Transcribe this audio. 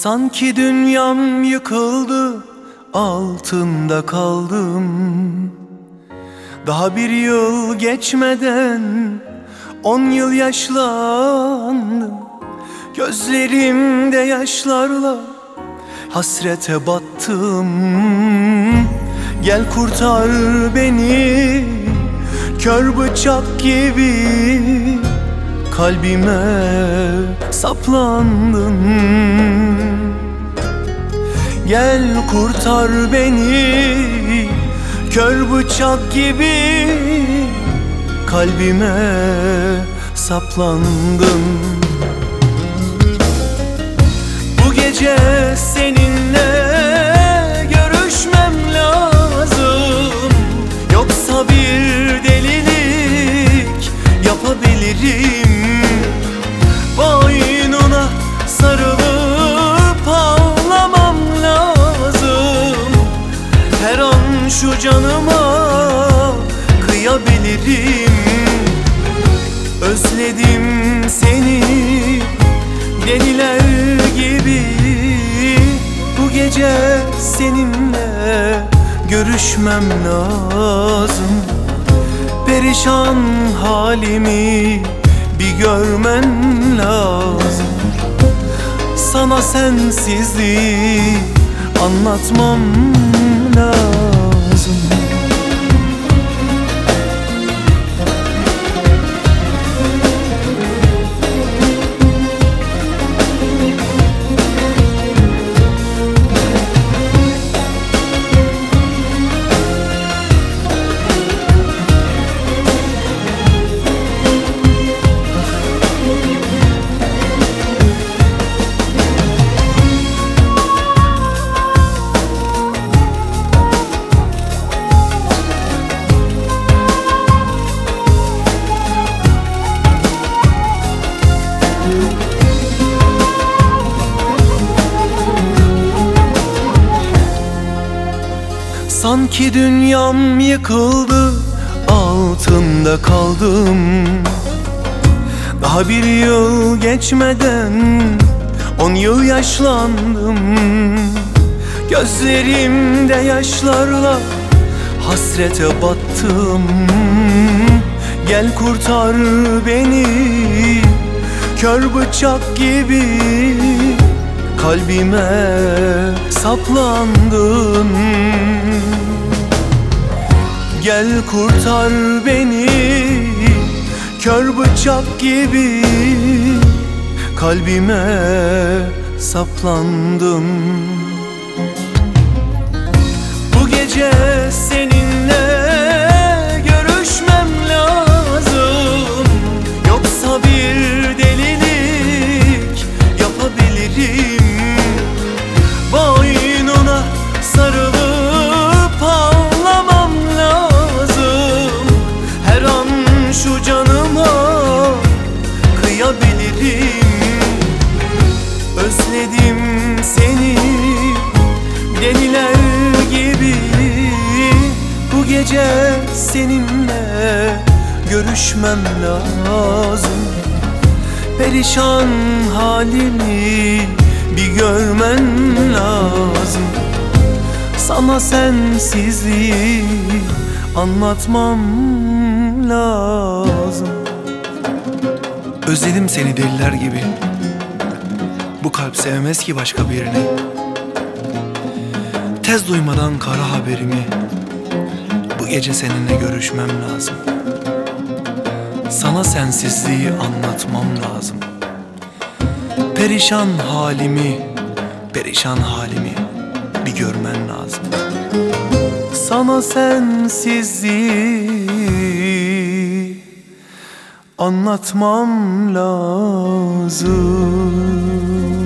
Sanki dünyam yıkıldı, altında kaldım. Daha bir yıl geçmeden 10 yıl yaşlandım. Gözlerimde yaşlarla hasrete battım. Gel kurtar beni, kör bıçak gibi kalbime saplandın. Gel kurtar beni, kör bıçak gibi kalbime saplandın. Bu gece seninle görüşmem lazım, yoksa bir delilik yapabilirim. Boynuna sarılıp ağlamam lazım. Her an şu canıma kıyabilirim. Özledim seni deliler gibi. Bu gece seninle görüşmem lazım. Perişan halimi bir görmen lazım. Sana sensizliği anlatmam lazım. Sanki dünyam yıkıldı, altında kaldım. Daha bir yıl geçmeden 10 yıl yaşlandım. Gözlerimde yaşlarla hasrete battım. Gel kurtar beni, kör bıçak gibi kalbime saplandın. Gel kurtar beni, kör bıçak gibi kalbime saplandın. Bu gece seninle görüşmem lazım, yoksa bir delilik yapabilirim. Boynuna sarılıp ağlamam lazım. Her an şu canıma kıyabilirim. Özledim seni deliler gibi. Bu gece seninle görüşmem lazım. Perişan halimi bir görmen lazım. Sana sensizliği anlatmam lazım. Özledim seni deliler gibi. Bu kalp sevmez ki başka birini. Tez duymadan kara haberimi, bu gece seninle görüşmem lazım. Sana sensizliği anlatmam lazım. Perişan halimi bir görmen lazım. Sana sensizliği anlatmam lazım.